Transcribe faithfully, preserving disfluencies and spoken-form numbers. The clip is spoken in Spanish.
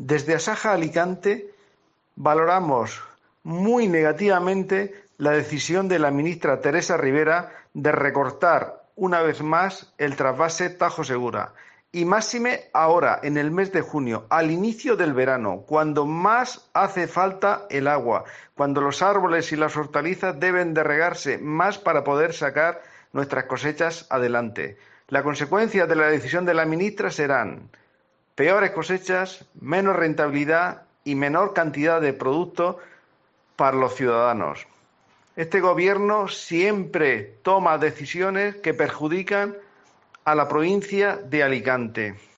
Desde Asaja Alicante valoramos muy negativamente la decisión de la ministra Teresa Rivera de recortar una vez más el trasvase Tajo Segura. Y máxime ahora, en el mes de junio, al inicio del verano, cuando más hace falta el agua, cuando los árboles y las hortalizas deben de regarse más para poder sacar nuestras cosechas adelante. La consecuencia de la decisión de la ministra serán peores cosechas, menos rentabilidad y menor cantidad de productos para los ciudadanos. Este gobierno siempre toma decisiones que perjudican a la provincia de Alicante.